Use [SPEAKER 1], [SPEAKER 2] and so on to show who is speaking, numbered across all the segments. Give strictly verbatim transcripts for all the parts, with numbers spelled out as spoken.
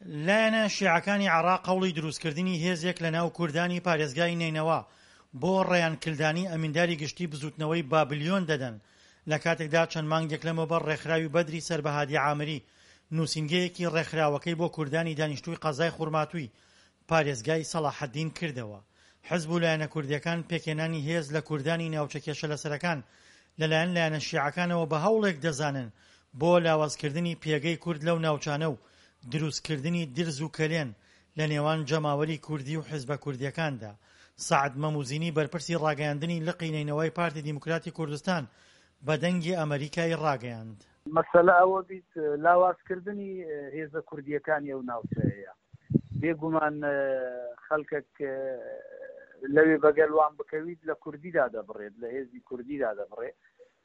[SPEAKER 1] لایەنە شیعەکانی عێراق هەوڵی دروستکردنی هێزێک لە ناو کوردانی پارێزگای نینەوە بۆ ڕێیانکردانی ئەمینداری گشتی بزوتنەوەی بابلیۆن دەدەن لە کاتێکدا چەند مانگێک لەمەوبەر ڕێکخراوی بەدری سەربەهادی عامری نووسینگەیەکی ڕێکخراوەکەی بۆ کوردانی دانیشتووی قەزای خوڕماتووی پارێزگای سەلاحەدین کردەوە. حزب و لایەنە کوردیەکان پێکێنانی هێز لە کوردانی ناوچە کێشە لەسەرەکان لەلایەن لایەنە شیعەکانەوە بە هەوڵێک دەزانن بۆ لاوازکردنی پێگەی کورد لەو ناوچانە و دروستکردنی درز و کەلێن لە نێوان جەماوەری کوردی و حزبە کوردیەکاندا. سعد مەموزینی بەرپرسی ڕاگەیاندنی لقی نینەوەی پارتی دیموکراتی کوردستان بە دەنگی ئەمریکای ڕاگەیاند.
[SPEAKER 2] مەسەلە ئەوە بیت لاوازکردنی هێزە کوردیەکانی ئەو ناوچەیە بێگومان خەڵکێک لەوێ بەگەلوان بکەویت لە کوردیدا دەبڕێت لە هێزی کوردیدا دەبڕێت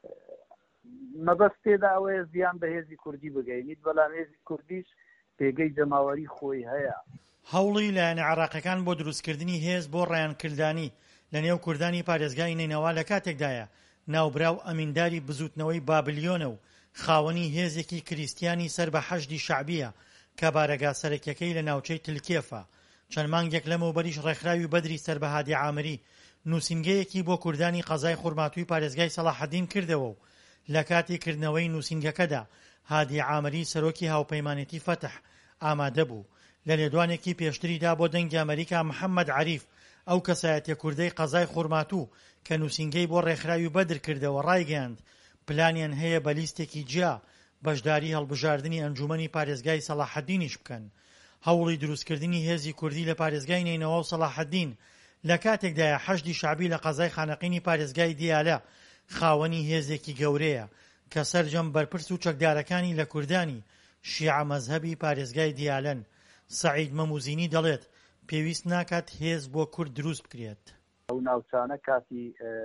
[SPEAKER 2] مەبەست تێدا ئەوەیە زیان بە هێزی کوردی بگەینیت بەڵام هێزی کوردیش پێگەی جەماوەری خۆی هەیە.
[SPEAKER 1] هەوڵی لایەنە عێراقیەکان بۆ دروستکردنی هێز بۆ ڕێیانکردانی لە نێو کوردانی پارێزگای نینەوە لە کاتێکدایە ناوبراو ئەمینداری بزوتنەوەی بابلیۆنە و خاوەنی هێزێکی کریستیانی سەر بە حەشدی شەعبیە کە بارەگا سەرەکیەکەی لە ناوچەی تلکێفە. چەند مانگێک لەمەوبەریش ڕێکخراوی بەدری سەربەهادی عامری نووسینگەیەکی بۆ کوردانی قەزای خوڕماتووی پارێزگای سەلاحەدین کردەوە و لە کاتی کردنەوەی نووسینگەکەدا هادی عامری سەرۆکی هاوپەیمانێتی فەتح ئامادە بوو لە لێدوانێکی پێشتریدا بۆ دەنگی ئەمریکا محەممەد عەریف ئەو کەسایەتیە کوردەی قەزای خوڕماتوو کە نووسینگەی بۆ ڕێکخراوی بەدر کردەوە ڕایگەیاند پلانیان هەیە بە لیستێکی جیا بەشداری هەڵبژاردننی ئەنجومەنی پارێزگای سەلاحەدینیش بکەن. هەوڵی دروستکردنی هێزی کوردی لە پارێزگای نینەوە و سەلاحەدین لە کاتێکدایە حەشدی شعبی لە قەزای خانەقینی پارێزگای دیالە خاوەنی هێزێکی گەورەیە کە سەرجەم بەرپرس و چەکدارەکانی لە کوردانی شیعە مەزهەبی پارێزگای دیالەن. سەعید مەموزینی دەڵێت پێویست ناکات هێز بۆ کورد دروست بکرێت.
[SPEAKER 2] ئەو ناوچانە کاتی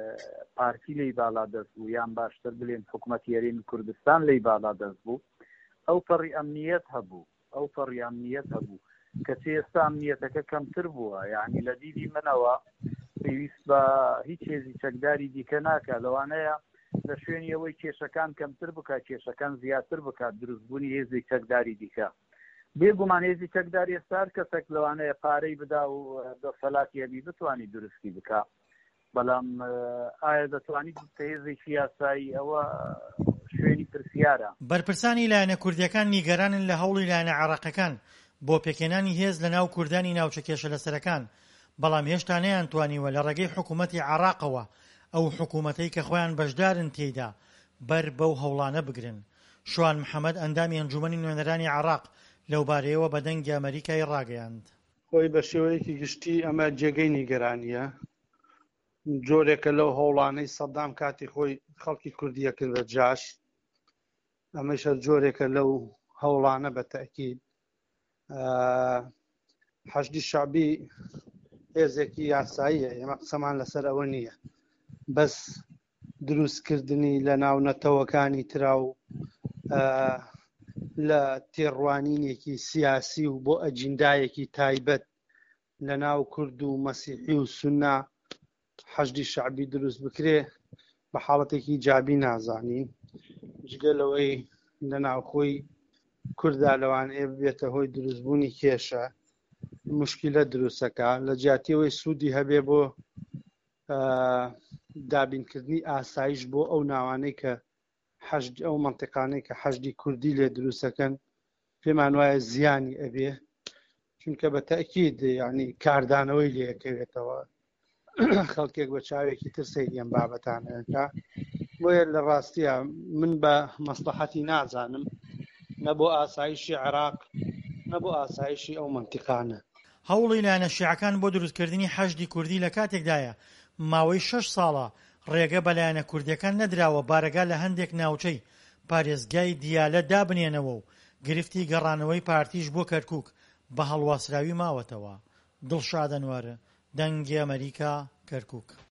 [SPEAKER 2] پارتی لی بالا دەست بوو یان باشتر بڵێن حکوومەتی هەرێمی کوردستان لی بالا دەست بوو ئەو پەڕی ئەمنیەت هەبوو ئەو پەڕی ئەمنیەت هەبوو کە چ ئێستا ئەمنیەتەکە کەمتر بووە یعنی لە دیدی منەوە پێویست بە هیچ هێزی چەکداری دیکە ناکات لەوانەیە لە شوێنی ئەوەی کێشەکان کەمتر بکات کێشەکان زیاتر بکات دروستبوونی هێزی چەکداری دیکە بێگومان هێزی چەکداری ئێستا هەر کەسێک لەوانەیە پارەی بدا و دەسەڵاتی هەبی بتوانی دروستی بکات بەڵام ئایا دەتوانیت هێزێکی یاسایی ئەوە شوێنی پرسیارە.
[SPEAKER 1] بەرپرسانی لایەنە کوردیەکان نیگەرانن لە هەوڵی لایەنە عێراقیەکان بۆ پێکێنانی هێز لە ناو کوردانی ناوچە کێشە لەسەرەکان بەڵام هێشتا نەیانتوانیوە لە ڕێگەی حکوومەتی عێراقەوە ئەو حکوومەتەی کە خۆیان بەشدارن تێیدا بەر بەو هەوڵانە بگرن. شوان محەممەد ئەندامی ئەنجومەنی نوێنەرانی عێراق لەو بارەیەوە بە دەنگی ئەمریکای ڕاگەیاند.
[SPEAKER 3] خۆی بە شێوەیەکی گشتی ئەمە جێگەی نیگەرانیە جۆرێکە لەو هەوڵانەی سەدام کاتی خۆی خەڵکی کوردیە کرد بە جاش ئەمەشە جۆرێکە لەو هەوڵانە بە تەئکید. حەشدی شەعبی هێزێکی یاساییە ئێمە قسەمان لەسەر ئەوە نییە بەس دروستکردنی لە ناو نەتەوەکانی ترا و لە تێڕوانینێکی سیاسی و بۆ ئەجیندایەکی تایبەت لە ناو کورد و مەسیحی و سوننا حەشدی شەعبی دروست بکرێ بە حاڵەتێکی جابی نازانین جگەلەوەی لە ناو خۆی کووردا لەوانەیە ببێتە هۆی دروستبوونی کێشە مشکلە دروستەکە لە جیاتیەوەی سوودی هەبێ بۆ دابینکردنی ئاسایش بۆ ئەو ناوانەی کە ئەو منتیقانەی کە حەشدی کوردی لێ دروستەکەن پێمان وایە زیانی ئەبێ چونکە بە تەئکید یعنی کاردانەوەی لێەکەوێتەوە خەڵکێک بە چاوێکی ترسێک ئەم بابەتانەکە بۆیە لە ڕاستیە من بە مەسلحەتی نازانم نە بۆ ئاسایشی عێراق نە بۆ ئاسایشی ئەو منتیقانە.
[SPEAKER 1] هەوڵی لایەنە شیعەکان بۆ دروستکردنی حەشدی کوردی لە کاتێکدایە ماوەی شەش ساڵە ڕێگە بە لایەنە کوردیەکان نەدراوە بارەگا لە هەندێک ناوچەی پارێزگای دیالە دابنێنەوە و گرفتی گەڕانەوەی پارتیش بۆ کەرکووک بە هەڵواسراوی ماوەتەوە. دڵشاد ئەنوەر، دەنگی ئەمریکا، کەرکووک.